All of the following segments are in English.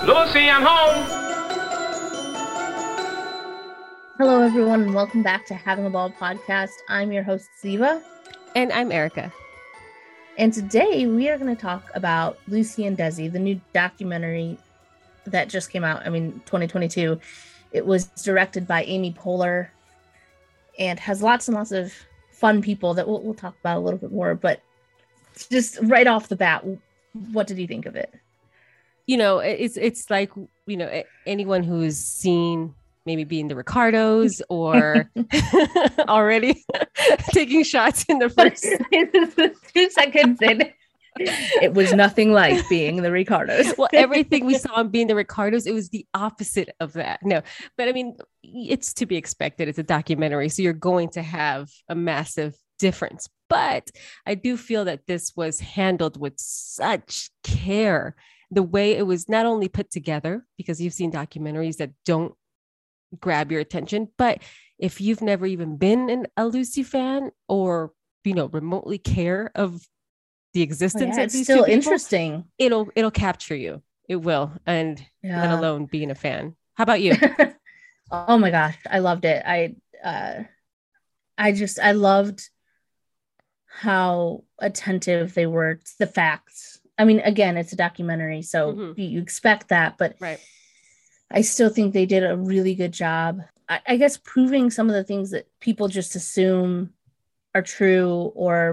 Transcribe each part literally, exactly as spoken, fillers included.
Lucy, I'm home. Hello, everyone, and welcome back to Having a Ball podcast. I'm your host, Ziva. And I'm Erica. And today we are going to talk about Lucy and Desi, the new documentary that just came out, I mean, twenty twenty-two. It was directed by Amy Poehler and has lots and lots of fun people that we'll, we'll talk about a little bit more. But just right off the bat, what did you think of it? You know, it's it's like, you know, anyone who's seen maybe being the Ricardos or already taking shots in the first two seconds in. It was nothing like being the Ricardos. Well, everything we saw in being the Ricardos, it was the opposite of that. No, but I mean, it's to be expected. It's a documentary, so you're going to have a massive difference. But I do feel that this was handled with such care. The way it was not only put together, because you've seen documentaries that don't grab your attention, but if you've never even been an, a Lucy fan or, you know, remotely care of the existence oh, yeah, of these it's still two people, interesting. It'll it'll capture you. It will, and yeah. let alone being a fan. How about you? Oh my gosh, I loved it. I uh, I just I loved how attentive they were to the facts. I mean, again, it's a documentary, so mm-hmm. you, you expect that, but right. I still think they did a really good job. I, I guess proving some of the things that people just assume are true, or,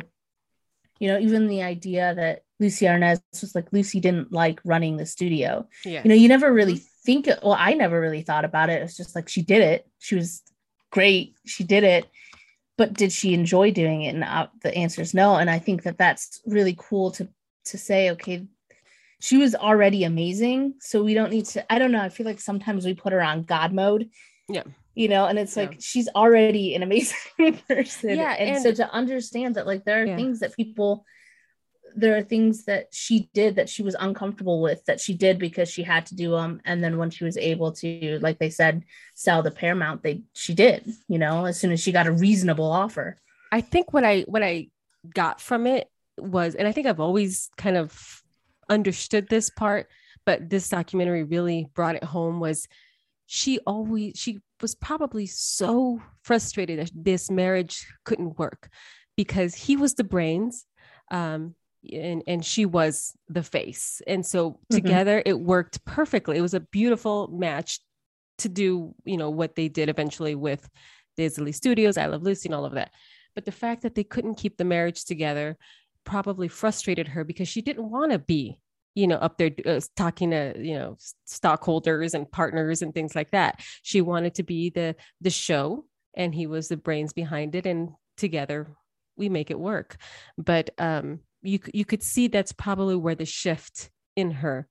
you know, even the idea that Lucy Arnaz was like, Lucy didn't like running the studio. Yes. You know, you never really think, well, I never really thought about it. It's just like, she did it. She was great. She did it. But did she enjoy doing it? And uh, the answer is no. And I think that that's really cool to to say, okay, she was already amazing, so we don't need to, I don't know, I feel like sometimes we put her on God mode. Yeah. You know, and it's like, yeah. she's already an amazing person. Yeah. And, and so to understand that, like, there are yeah. things that people, there are things that she did that she was uncomfortable with, that she did because she had to do them. And then when she was able to, like they said, sell the Paramount, they, she did, you know, as soon as she got a reasonable offer. I think what I, what I got from it was, and I think I've always kind of understood this part, but this documentary really brought it home, was she always, she was probably so frustrated that this marriage couldn't work because he was the brains, um, and, and she was the face. And so mm-hmm. together it worked perfectly. It was a beautiful match to do, you know, what they did eventually with Disney Studios, I Love Lucy and all of that. But the fact that they couldn't keep the marriage together probably frustrated her because she didn't want to be, you know, up there uh, talking to, you know, stockholders and partners and things like that. She wanted to be the the show, and he was the brains behind it, and together we make it work. But um, you you could see that's probably where the shift in her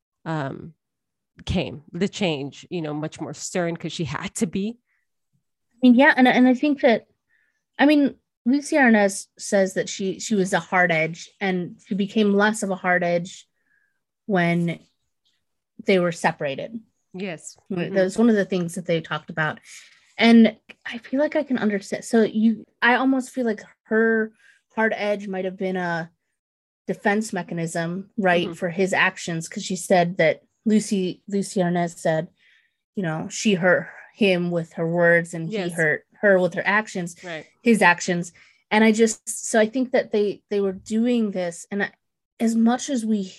um, came, the change, you know, much more stern because she had to be. I mean, yeah, and and I think that, I mean, Lucy Arnaz says that she she was a hard edge, and she became less of a hard edge when they were separated. Yes. Mm-hmm. That was one of the things that they talked about. And I feel like I can understand. So you, I almost feel like her hard edge might have been a defense mechanism, right, mm-hmm. for his actions. Because she said that Lucy, Lucy Arnaz said, you know, she hurt him with her words, and yes. he hurt her with her actions, right. his actions. And I just, so I think that they, they were doing this. And I, as much as we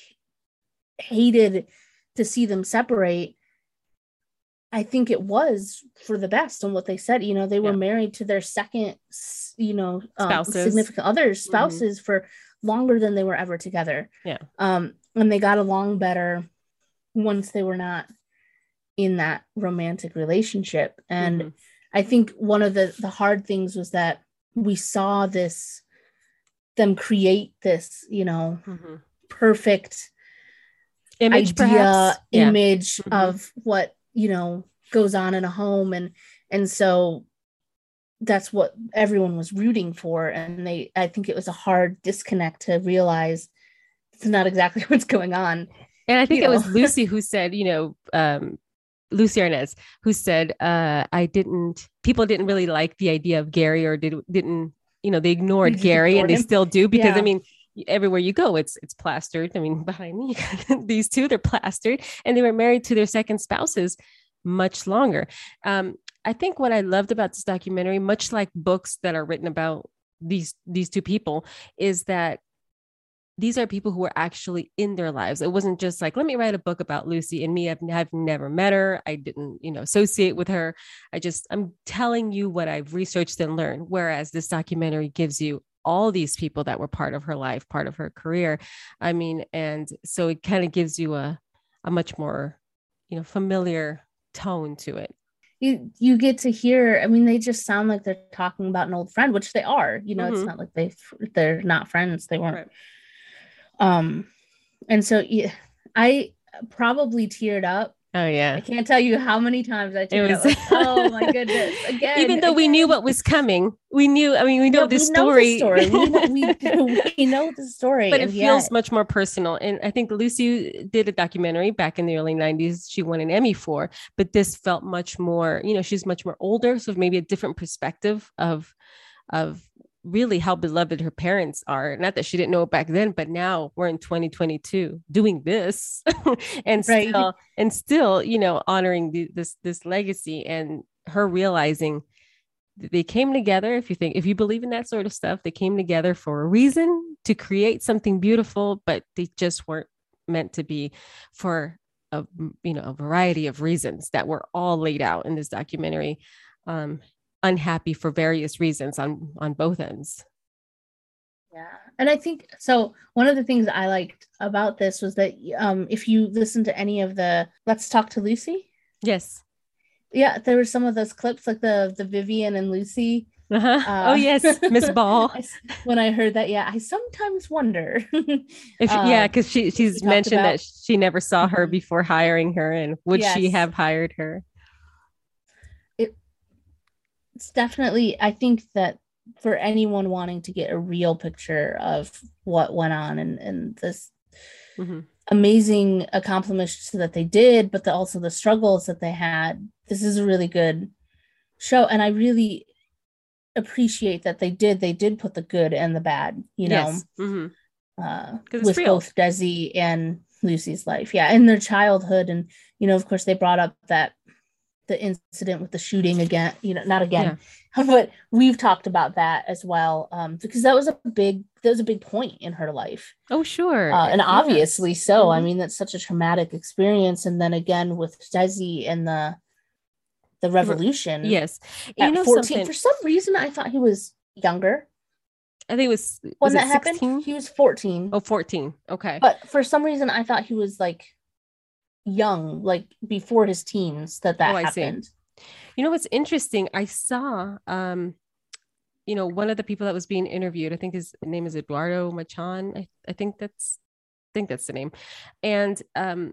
hated to see them separate, I think it was for the best. And what they said, you know, they were yeah. married to their second, you know, um, significant others, spouses mm-hmm. for longer than they were ever together. Yeah. Um, and they got along better once they were not in that romantic relationship. And mm-hmm. I think one of the, the hard things was that we saw this, them create this, you know, mm-hmm. perfect image, idea, yeah. image mm-hmm. of what, you know, goes on in a home. And, and so that's what everyone was rooting for. And they, I think it was a hard disconnect to realize it's not exactly what's going on. And I think you it know? was Lucy who said, you know, um, Lucy Arnaz, who said, uh, I didn't, people didn't really like the idea of Gary, or did, didn't, you know, they ignored Gary ignored and him. They still do, because yeah. I mean, everywhere you go, it's it's plastered. I mean, behind me, these two, they're plastered, and they were married to their second spouses much longer. Um, I think what I loved about this documentary, much like books that are written about these these two people, is that these are people who were actually in their lives. It wasn't just like, let me write a book about Lucy and me. I've, I've never met her. I didn't, you know, associate with her. I just, I'm telling you what I've researched and learned. Whereas this documentary gives you all these people that were part of her life, part of her career. I mean, and so it kind of gives you a, a much more, you know, familiar tone to it. You, you get to hear, I mean, they just sound like they're talking about an old friend, which they are, you know, mm-hmm. It's not like they, they're not friends. They weren't. Right. Um, and so yeah, I probably teared up. Oh yeah. I can't tell you how many times I teared was... up. Like, oh my goodness. Again. Even though again. we knew what was coming, we knew, I mean, we know, yeah, the, we story. know the story. we, know, we, we know the story. But it feels yet... much more personal. And I think Lucy did a documentary back in the early nineties. She won an Emmy for, but this felt much more, you know, she's much more older. So maybe a different perspective of, of, really how beloved her parents are. Not that she didn't know it back then, but now we're in twenty twenty-two doing this and right. still, and still, you know, honoring the, this, this legacy, and her realizing that they came together. If you think, if you believe in that sort of stuff, they came together for a reason, to create something beautiful, but they just weren't meant to be for a, you know, a variety of reasons that were all laid out in this documentary. Um, unhappy for various reasons on on both ends. Yeah. And I think so one of the things I liked about this was that um if you listen to any of the Let's Talk to Lucy. Yes. Yeah, there were some of those clips, like the the Vivian and Lucy. Uh-huh. Uh, oh yes, Miss Ball. I, when I heard that, yeah, I sometimes wonder. if, um, yeah, because she she's mentioned about, that she never saw her before hiring her, and would yes. she have hired her? It's definitely, I think that for anyone wanting to get a real picture of what went on and, and this mm-hmm. amazing accomplishments that they did, but the, also the struggles that they had, this is a really good show. And I really appreciate that they did, they did put the good and the bad, you know, yes. mm-hmm. uh, with real. both Desi and Lucy's life. Yeah. And their childhood. And, you know, of course they brought up that the incident with the shooting again, you know, not again, yeah. but we've talked about that as well. Um, because that was a big, that was a big point in her life. Oh, sure. Uh, and yeah. obviously so, mm-hmm. I mean, that's such a traumatic experience. And then again, with Desi and the, the revolution. Yes. At you know fourteen, something? For some reason, I thought he was younger. I think it was, was when that sixteen? Happened, he was fourteen. Oh, fourteen. Okay. But for some reason, I thought he was like young, like before his teens that that oh, happened. See. You know what's interesting? I saw, um, you know, one of the people that was being interviewed. I think his name is Eduardo Machan. I, I think that's, I think that's the name, and um,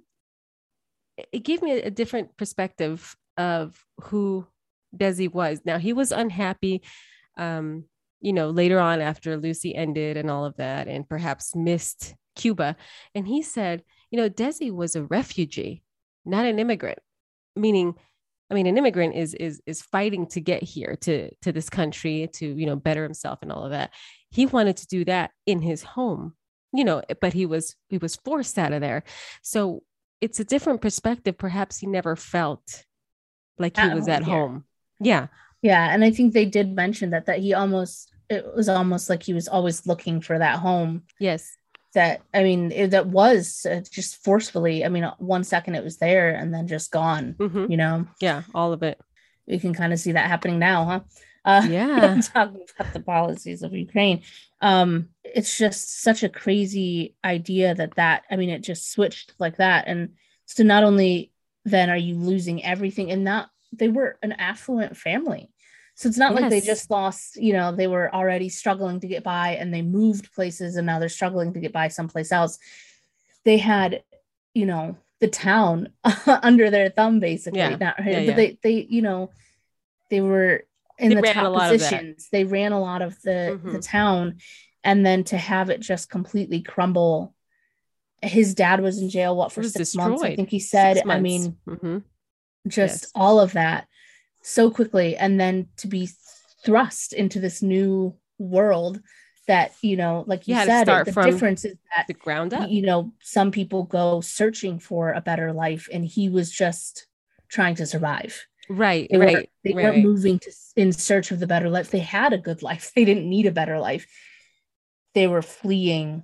it gave me a, a different perspective of who Desi was. Now he was unhappy, um, you know, later on after Lucy ended and all of that, and perhaps missed Cuba. And he said, you know, Desi was a refugee, not an immigrant, meaning, I mean, an immigrant is, is, is fighting to get here to, to this country to, you know, better himself and all of that. He wanted to do that in his home, you know, but he was, he was forced out of there. So it's a different perspective. Perhaps he never felt like he at was home at here. home. Yeah. Yeah. And I think they did mention that, that he almost, it was almost like he was always looking for that home. Yes. That, I mean, it, that was uh, just forcefully, I mean, one second it was there and then just gone, mm-hmm. you know? Yeah, all of it. We can kind of see that happening now, huh? Uh, yeah. Talking about the policies of Ukraine. Um, it's just such a crazy idea that that, I mean, it just switched like that. And so not only then are you losing everything, and not, they were an affluent family. So it's not yes. like they just lost, you know, they were already struggling to get by and they moved places and now they're struggling to get by someplace else. They had, you know, the town under their thumb, basically. Yeah. Not, yeah, but yeah. they, they, you know, they were in they the top positions. They ran a lot of the, mm-hmm. the town. And then to have it just completely crumble. His dad was in jail, what, for six destroyed. months, I think he said. I mean, mm-hmm. just yes. all of that. So quickly, and then to be thrust into this new world that, you know, like You you had to said, start the from difference is that the ground up. you know, some people go searching for a better life, and he was just trying to survive. Right, They right, weren't they right, weren't right. moving to in search of the better life. They had a good life. They didn't need a better life. They were fleeing.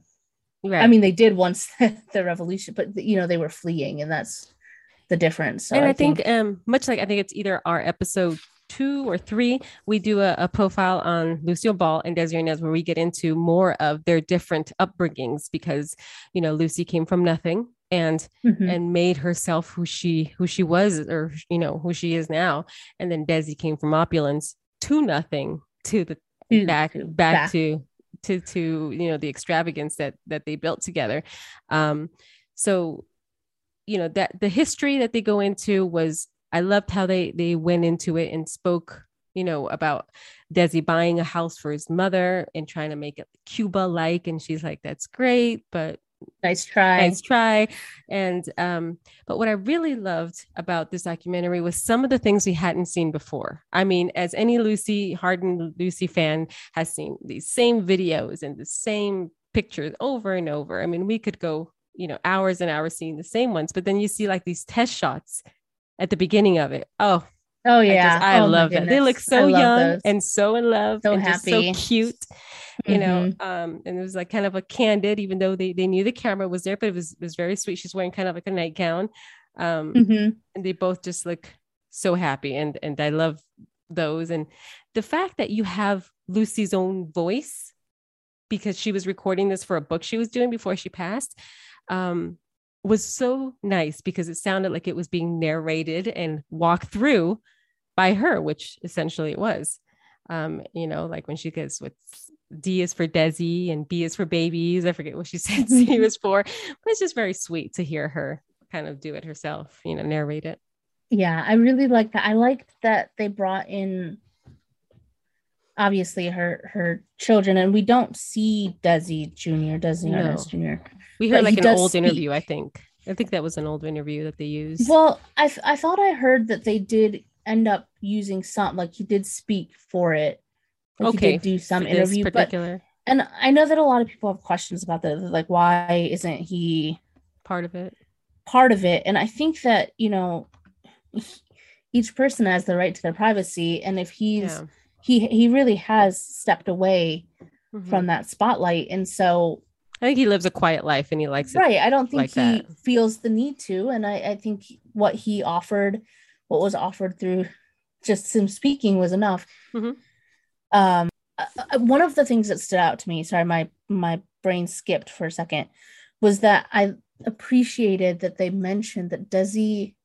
I Right. mean, they did once the revolution, but you know, they were fleeing, and that's the difference. So And I I think, think, um, much like I think it's either our episode two or three, we do a, a profile on Lucille Ball and Desi Arnaz where we get into more of their different upbringings because, you know, Lucy came from nothing and mhm, and made herself who she who she was or you know who she is now, and then Desi came from opulence to nothing to the to, back to back back. to to to you know the extravagance that that they built together. Um, so you know that the history that they go into was I loved how they they went into it and spoke you know about Desi buying a house for his mother and trying to make it Cuba like, and she's like, that's great, but Nice try. nice try. And um but what I really loved about this documentary was some of the things we hadn't seen before. I mean, as any Lucy hardened Lucy fan has seen these same videos and the same pictures over and over. I mean, we could go you know hours and hours seeing the same ones, but then you see like these test shots at the beginning of it. Oh, Oh I just yeah. I Oh my love that. They look goodness. I so love young those. and so in love So and just so happy. cute, you know. Mm-hmm. Um, and it was like kind of a candid, even though they they knew the camera was there, but it was it was very sweet. She's wearing kind of like a nightgown. Um, Mm-hmm. and they both just look so happy, and and I love those. And the fact that you have Lucy's own voice because she was recording this for a book she was doing before she passed. Um, was so nice because it sounded like it was being narrated and walked through by her, which essentially it was. Um, you know, like when she gets what D is for Desi and B is for babies. I forget what she said C was for, but it's just very sweet to hear her kind of do it herself, you know, narrate it. Yeah, I really like that. I liked that they brought in obviously her her children, and we don't see Desi Junior, Desi Arnaz No, Junior, we heard but he like an does old speak. interview. I think, I think that was an old interview that they used. Well, I I thought I heard that they did end up using some, like he did speak for it, like he Okay, did do for some this interview, but particular and I know that a lot of people have questions about that, like why isn't he part of it. part of it? And I think that, you know, each person has the right to their privacy, and if he's Yeah. he he really has stepped away Mhm. from that spotlight, and so I think he lives a quiet life and he likes it right, I don't think like he that. feels the need to, and I, I think what he offered, what was offered through just him speaking was enough. Mhm. Um, uh, one of the things that stood out to me, sorry, my my brain skipped for a second, was that I appreciated that they mentioned that Desi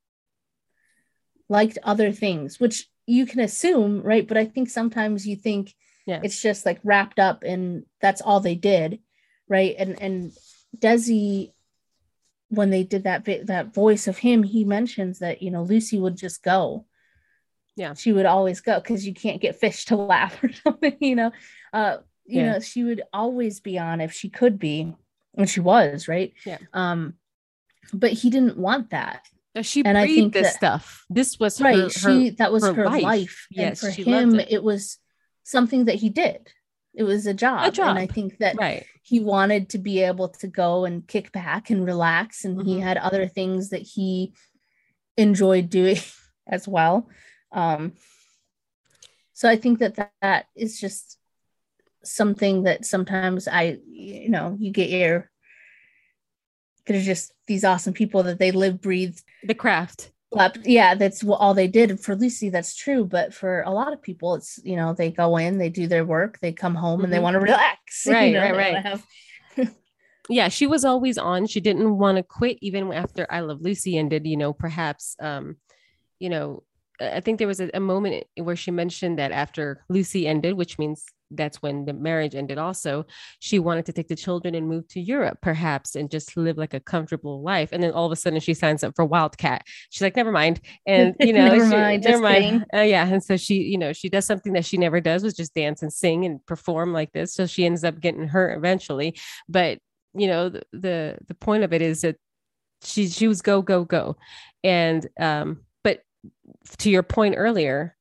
liked other things, which you can assume, right? But I think sometimes you think Yeah. it's just like wrapped up and that's all they did, right? And and Desi, when they did that that voice of him, he mentions that, you know, Lucy would just go. Yeah. She would always go because you can't get fish to laugh or something, you know. Uh, you Yeah. know, she would always be on if she could be, and she was, right? Yeah. Um, but he didn't want that. She And I breathed think this that stuff. This was right, her, her she that was her her life. life. And Yes, for she loved him, it. it was something that he did. It was a job. A job. And I think that Right. he wanted to be able to go and kick back and relax. And he Mhm. had other things that he enjoyed doing as well. Um, so I think that, that that is just something that sometimes I, you know, you get your, there's just these awesome people that they live, breathe, The craft. slept. Yeah, that's what all they did. And for Lucy, that's true. But for a lot of people, it's, you know, they go in, they do their work, they come home, and they Mhm. want to relax. Right, you know, right, they right. want to have Yeah, she was always on. She didn't want to quit even after I Love Lucy ended, you know, perhaps um, you know, I think there was a, a moment where she mentioned that after Lucy ended, which means that's when the marriage ended also, she wanted to take the children and move to Europe perhaps and just live like a comfortable life. And then all of a sudden she signs up for Wildcat. She's like, never mind. And, you know, never she, mind, never just mind. Uh, yeah. And so she, you know, she does something that she never does, was just dance and sing and perform like this. So she ends up getting hurt eventually. But, you know, the, the, the point of it is that she, she was go, go, go. And, um, but to your point earlier,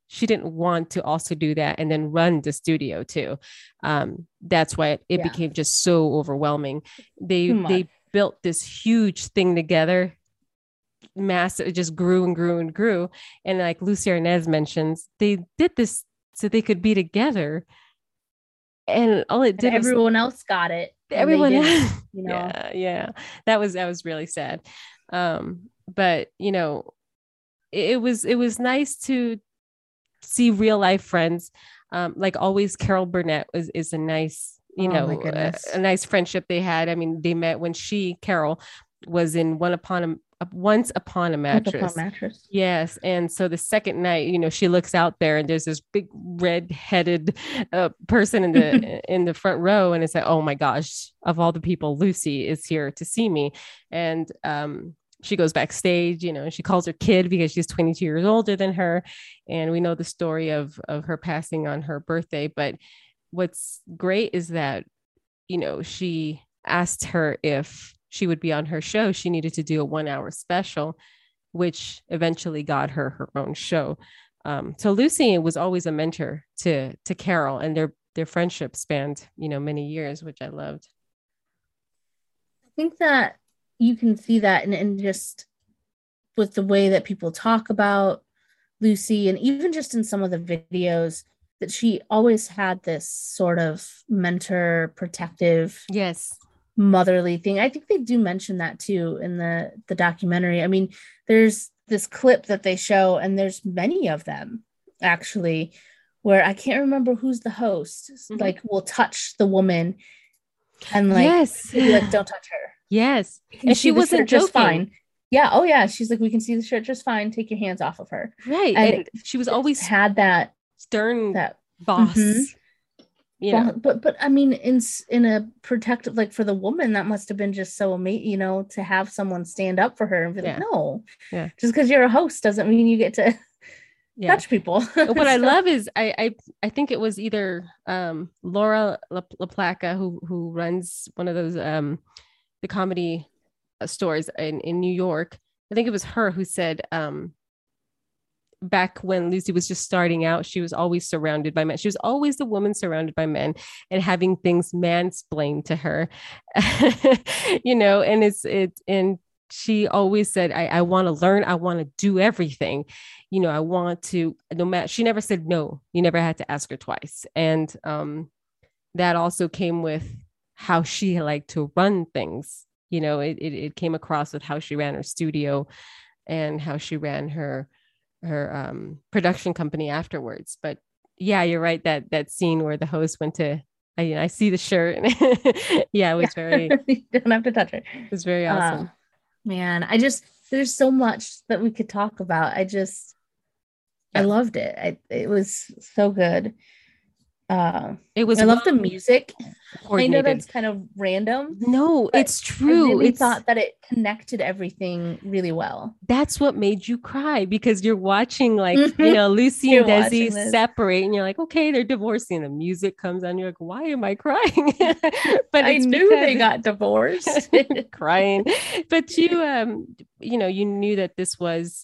she didn't want to also do that and then run the studio too. Um, that's why it, it Yeah. became just so overwhelming. They Too much. they built this huge thing together, massive, it just grew and grew and grew. And like Lucy Arnaz mentions, they did this so they could be together. And all it did And was everyone else got it. and they everyone didn't, you know. yeah, yeah. That was that was really sad. Um, but you know, it, it was it was nice to see real life friends. Um, like always, Carol Burnett was is a nice, you Oh, my know, a, goodness. a nice friendship they had. I mean, they met when she, Carol, was in One Upon a Once Upon a Once Mattress. Upon a Mattress. Yes. And so the second night, you know, she looks out there and there's this big red-headed uh, person in the in the front row, and it's like, oh my gosh, of all the people, Lucy is here to see me. And um she goes backstage, you know, and she calls her kid because she's twenty-two years older than her. And we know the story of of her passing on her birthday. But what's great is that, you know, she asked her if she would be on her show. She needed to do a one hour special, which eventually got her her own show. Um, so Lucy was always a mentor to to Carol, and their their friendship spanned, you know, many years, which I loved. I think that you can see that in, in just with the way that people talk about Lucy, and even just in some of the videos, that she always had this sort of mentor, protective, yes, motherly thing. I think they do mention that too in the the documentary. I mean, there's this clip that they show, and there's many of them actually, where I can't remember who's the host, mm-hmm. like will touch the woman and like, yes, like don't touch her. Yes. And she wasn't joking. Fine. Yeah. Oh yeah. She's like, we can see the shirt just fine. Take your hands off of her. Right. And, and she was always had that stern that boss. Mm-hmm. You well, know? but but I mean, in in a protective, like for the woman, that must have been just so amazing, you know, to have someone stand up for her and be yeah. like, no, yeah, just because you're a host doesn't mean you get to yeah. touch people. What so, I love is I, I I think it was either um, Laura LaPlaca who who runs one of those um, the comedy stores in in New York. I think it was her who said. Um, back when Lucy was just starting out, she was always surrounded by men. She was always the woman surrounded by men and having things mansplained to her, you know, and it's, it, and she always said, I, I want to learn. I want to do everything. You know, I want to, no matter, she never said no. You never had to ask her twice. And um, that also came with how she liked to run things. You know, it, it, it came across with how she ran her studio and how she ran her her um, production company afterwards. But yeah, you're right. That that scene where the host went to, I, I see the shirt. Yeah, it was very, you don't have to touch it. It was very awesome. Uh, man, I just, there's so much that we could talk about. I just, yeah. I loved it. I, it was so good. Uh, it was, I love the music. I know that's kind of random. No, it's true. I really it's, thought that it connected everything really well. That's what made you cry, because you're watching like, you know, Lucy and Desi separate and you're like, okay, they're divorcing. The music comes on. You're like, why am I crying? But I knew they got divorced. Crying. But you, um, you know, you knew that this was,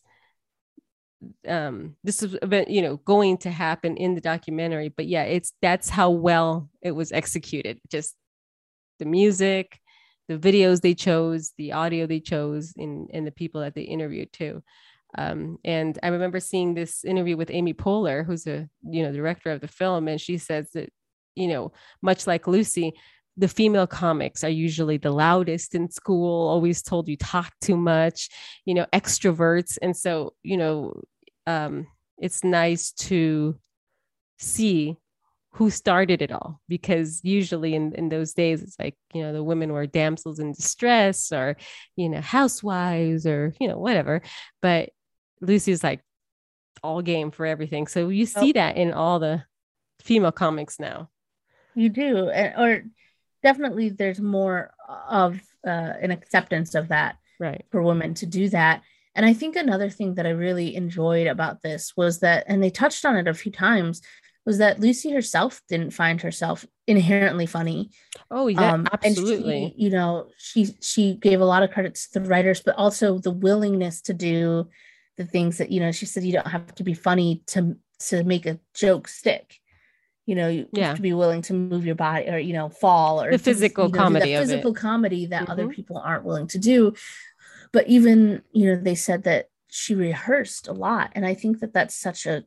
um this is, you know, going to happen in the documentary. But yeah, it's that's how well it was executed. Just the music, the videos they chose, the audio they chose, and and the people that they interviewed too. Um and I remember seeing this interview with Amy Poehler, who's a, you know, director of the film, and she says that, you know, much like Lucy, the female comics are usually the loudest in school, always told you talk too much, you know, extroverts. And so, you know, um, it's nice to see who started it all, because usually in, in those days, it's like, you know, the women were damsels in distress or, you know, housewives or, you know, whatever. But Lucy's like all game for everything. So you see oh. that in all the female comics now. You do. Or definitely there's more of uh, an acceptance of that, right, for women to do that. And I think another thing that I really enjoyed about this was that, and they touched on it a few times, was that Lucy herself didn't find herself inherently funny. Oh, yeah, um, absolutely. And she, you know, she she gave a lot of credits to the writers, but also the willingness to do the things that, you know, she said, you don't have to be funny to to make a joke stick. You know, you Yeah. have to be willing to move your body or, you know, fall or The things, physical you know, comedy the of physical it. comedy that Mhm. other people aren't willing to do. But even, you know, they said that she rehearsed a lot. And I think that that's such a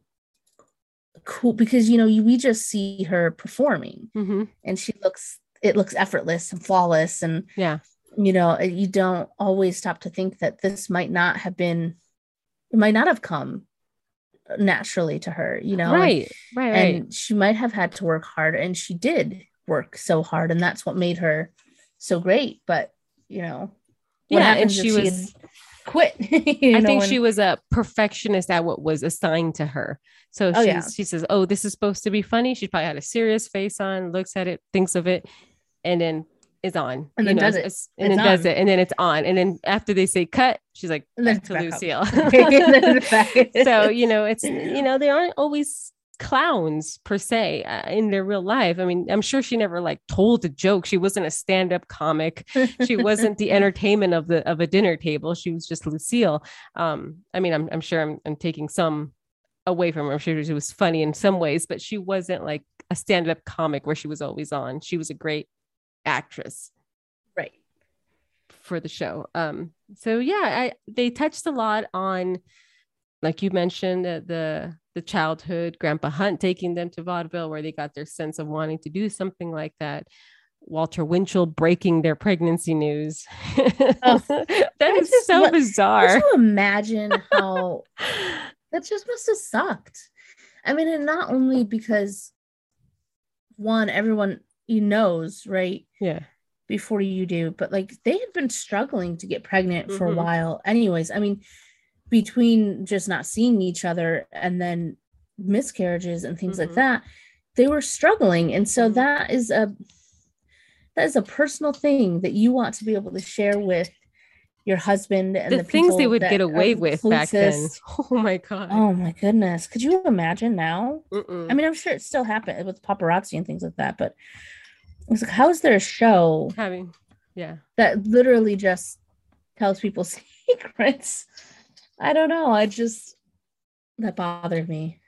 cool, because, you know, you, we just see her performing Mm-hmm. and she looks, it looks effortless and flawless. And, Yeah. you know, you don't always stop to think that this might not have been, it might not have come naturally to her, you know, Right. and, Right. and Right. she might have had to work hard, and she did work so hard, and that's what made her so great. But, you know, what Yeah. And happens if she she had was, quit? you I know, think and she was a perfectionist at what was assigned to her. So oh yeah, she's, she says, oh, this is supposed to be funny. She probably had a serious face on, looks at it, thinks of it, and then is on, and you then know, does as- it. as- and It's then does on, it. And then it's on. And then after they say cut, she's like, and then back it's to back up. Lucille. And then it's back. So, you know, it's, you know, they aren't always clowns per se uh, in their real life. I mean, I'm sure she never like told a joke. She wasn't a stand-up comic. She wasn't the entertainment of the of a dinner table. She was just Lucille. Um, I mean, I'm I'm sure I'm, I'm taking some away from her. I'm sure she was funny in some ways, but she wasn't like a stand-up comic where she was always on. She was a great actress Right. for the show. Um, so yeah, I they touched a lot on, like you mentioned, the, the the childhood, Grandpa Hunt taking them to vaudeville, where they got their sense of wanting to do something like that. Walter Winchell breaking their pregnancy news. Oh, that I is just so what, bizarre. Could you imagine how that just must have sucked? I mean, and not only because one, everyone you knows, right? Yeah. Before you do, but like they had been struggling to get pregnant for Mm-hmm. a while anyways. I mean, between just not seeing each other and then miscarriages and things Mm-hmm. like that, they were struggling. And so Mhm. that is a that is a personal thing that you want to be able to share with your husband and The the, things they people would that get are away the with back then. closest. Oh my God. Oh my goodness. Could you imagine now? Mm-mm. I mean, I'm sure it still happens with paparazzi and things like that, but it's like, how is there a show Having, yeah. that literally just tells people secrets? I don't know. I just, that bothered me.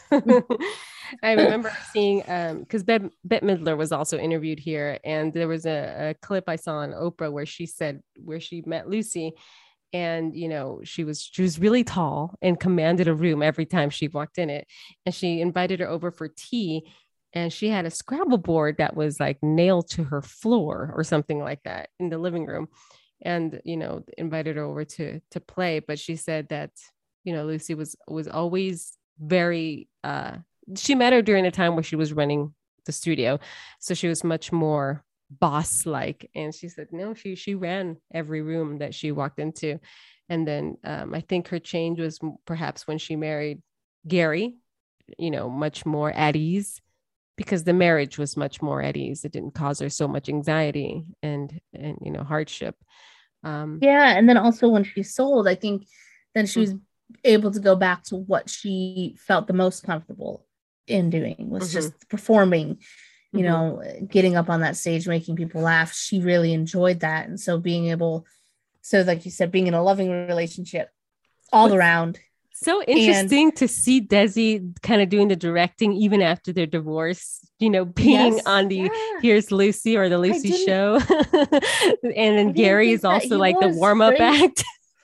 I remember seeing, um, because Bette, Bette Midler was also interviewed here, and there was a, a clip I saw on Oprah where she said, where she met Lucy, and you know, she was she was really tall and commanded a room every time she walked in it, and she invited her over for tea, and she had a Scrabble board that was like nailed to her floor or something like that in the living room, and you know, invited her over to to play. But she said that, you know, Lucy was was always very uh she met her during a time where she was running the studio, so she was much more boss like, and she said no, she she ran every room that she walked into. And then um I think her change was perhaps when she married Gary, you know, much more at ease, because the marriage was much more at ease. It didn't cause her so much anxiety and and you know, hardship. um Yeah. And then also when she sold, I think then she was able to go back to what she felt the most comfortable in doing, was mm-hmm. just performing, you Mm-hmm. know, getting up on that stage, making people laugh. She really enjoyed that. And so being able, so like you said, being in a loving relationship all What's around. so interesting and, to see Desi kind of doing the directing even after their divorce, you know, being yes, on the yeah. Here's Lucy or the Lucy show. And then Gary is also like the warm-up right? act.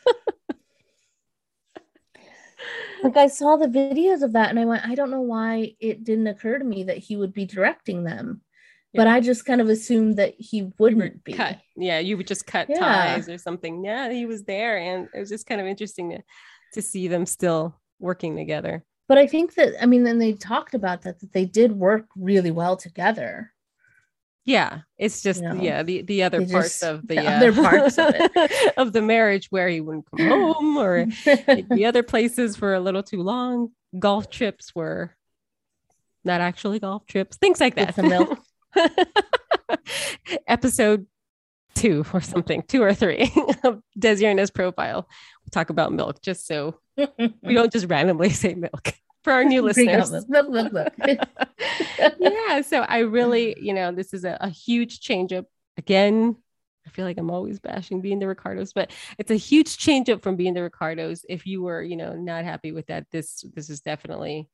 Like I saw the videos of that and I went, I don't know why it didn't occur to me that he would be directing them. Yeah. But I just kind of assumed that he wouldn't be. Cut. Yeah, you would just cut yeah. ties or something. Yeah, he was there. And it was just kind of interesting to, to see them still working together. But I think that, I mean, then they talked about that, that they did work really well together. Yeah, it's just, you know, yeah, the, the other parts just, of the, the uh, other parts of it of the marriage where he wouldn't come home, or the other places were a little too long. Golf trips were not actually golf trips, things like that. With the milk. Episode two or something, two or three of Desi Arnaz Profile. We'll talk about milk, just so we don't just randomly say milk. For our new listeners. Look, look, look. Yeah. So I really, you know, this is a, a huge change up. Again, I feel like I'm always bashing Being the Ricardos, but it's a huge change up from Being the Ricardos. If you were, you know, not happy with that, this this is definitely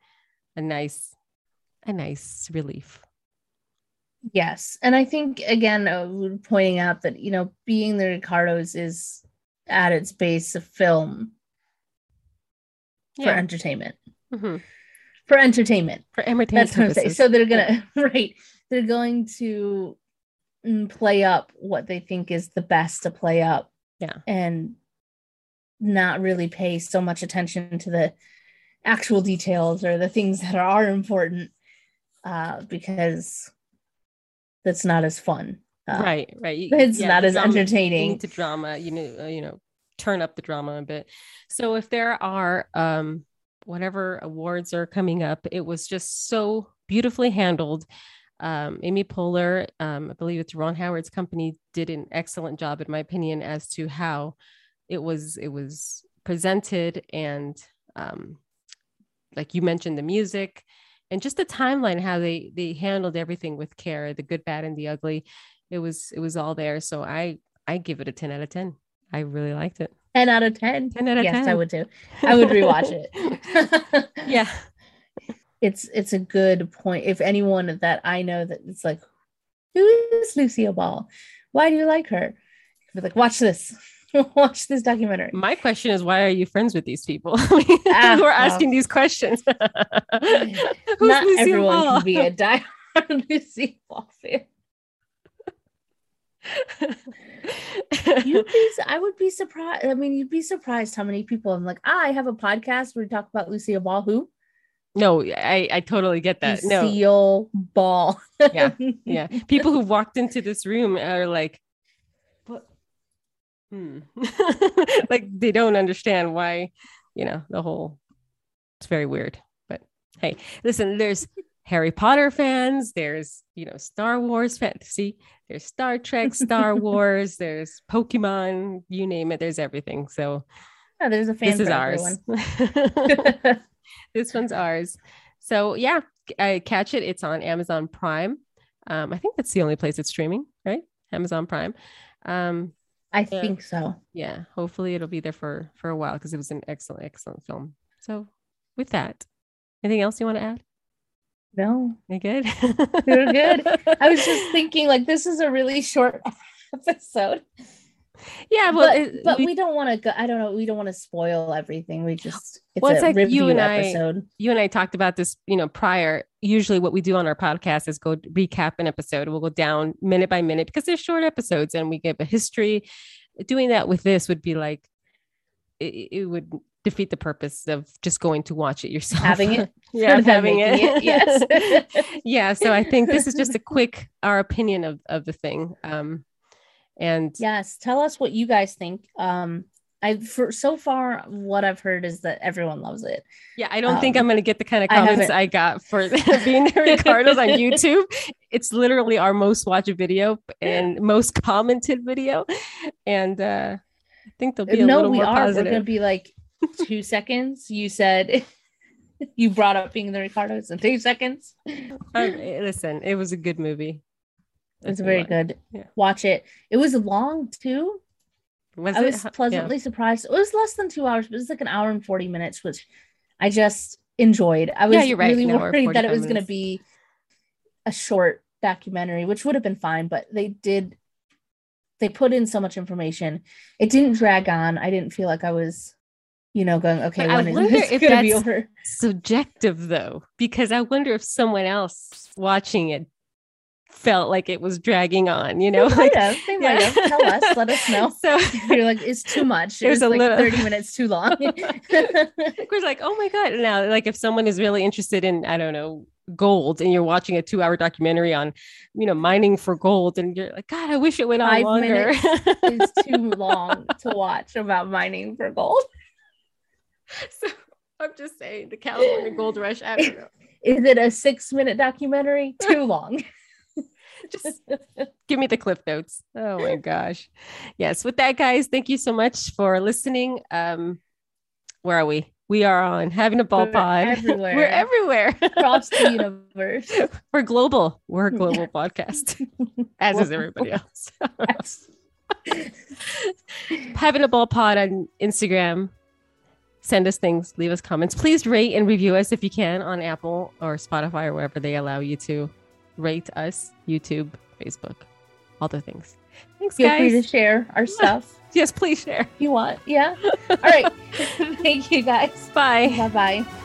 a nice, a nice relief. Yes. And I think, again, uh, pointing out that, you know, Being the Ricardos is at its base a film for Yeah. entertainment. Mm-hmm. For entertainment. For entertainment That's what I'm saying. purposes. So they're going to, right, they're going to play up what they think is the best to play up. Yeah. And not really pay so much attention to the actual details or the things that are important, uh, because that's not as fun. Uh, right, right. You, it's yeah, not as drama, entertaining. You need to drama, you know, uh, you know, turn up the drama a bit. So if there are um, whatever awards are coming up, it was just so beautifully handled. Um, Amy Poehler, um, I believe it's Ron Howard's company, did an excellent job, in my opinion, as to how it was it was presented, and um, like you mentioned, the music and just the timeline, how they they handled everything with care, the good, bad, and the ugly. It was it was all there. So I I give it a ten out of ten. I really liked it. ten out of ten. ten out of yes, ten. I would too. I would rewatch it. Yeah. It's it's a good point. If anyone that I know that it's like, who is Lucille Ball? Why do you like her? Be like, watch this. Watch this documentary. My question is, why are you friends with these people who ah, are asking well, these questions? Who's not Lucille everyone Ball? Can be a diehard Lucille Ball fan. You'd be, I would be surprised. I mean, you'd be surprised how many people I'm like, ah, I have a podcast where we talk about Lucille Ball. Who? No, I, I totally get that. Lucille no. Ball. yeah, yeah. People who walked into this room are like, what? Hmm. Like they don't understand why, you know, the whole. It's very weird. But hey, listen, there's Harry Potter fans. There's, you know, Star Wars fans. See, there's Star Trek, Star Wars. There's Pokemon. You name it. There's everything. So yeah, there's a fan. This is ours. This one's ours. So yeah, I catch it. It's on Amazon Prime. Um, I think that's the only place it's streaming, right? Amazon Prime. Um, I yeah. think so. Yeah. Hopefully it'll be there for, for a while because it was an excellent, excellent film. So with that, anything else you want to add? No. You're good? You're good. I was just thinking like, this is a really short episode. Yeah, well, but, it, but we, we don't want to go. I don't know. We don't want to spoil everything. We just it's well, it's a like review you and episode. I, you and I talked about this, you know, prior. Usually, what we do on our podcast is go recap an episode. We'll go down minute by minute because they're short episodes, and we give a history. Doing that with this would be like it, it would defeat the purpose of just going to watch it yourself. Having it, yeah, having it. it. Yes, yeah. So I think this is just a quick our opinion of of the thing. Um, And yes, tell us what you guys think. Um, I for so far what I've heard is that everyone loves it. Yeah, I don't um, think I'm going to get the kind of comments I, I got for Being the Ricardos on YouTube. It's literally our most watched video and most commented video, and uh, I think there'll be a no, little we more are. positive. We're going to be like two seconds. You said you brought up Being the Ricardos in two seconds. Um, listen, it was a good movie. It's very good. Yeah. Watch it. It was long too. Was I it? was pleasantly yeah. surprised. It was less than two hours, but it was like an hour and forty minutes, which I just enjoyed. I was yeah, you're right. really worried that it was going to minutes. be a short documentary, which would have been fine, but they did. They put in so much information. It didn't drag on. I didn't feel like I was, you know, going, okay, but when I is wonder this if going to that's be over? Subjective though, because I wonder if someone else watching it felt like it was dragging on, you know, they like might have, they might yeah. have. Tell us, let us know. So you're like, it's too much. It There's was a like little thirty minutes too long. We're like, oh my God. Now, like if someone is really interested in, I don't know, gold and you're watching a two hour documentary on, you know, mining for gold and you're like, God, I wish it went on Five longer. Minutes is too long to watch about mining for gold. So I'm just saying the California gold rush. I don't know. Is it a six minute documentary? Too long. Just give me the cliff notes. Oh my gosh. Yes. With that, guys, thank you so much for listening. Um, where are we? We are on Having a Ball We're Pod. everywhere. We're everywhere. Across the universe. We're global. We're a global podcast, as is everybody else. Having a Ball Pod on Instagram, Send us things, leave us comments. Please rate and review us if you can on Apple or Spotify or wherever they allow you to rate us, YouTube, Facebook, all the things. Thanks, Feel guys. free to share our stuff. Yes, please share. If you want. Yeah. All right. Thank you, guys. Bye. Bye-bye.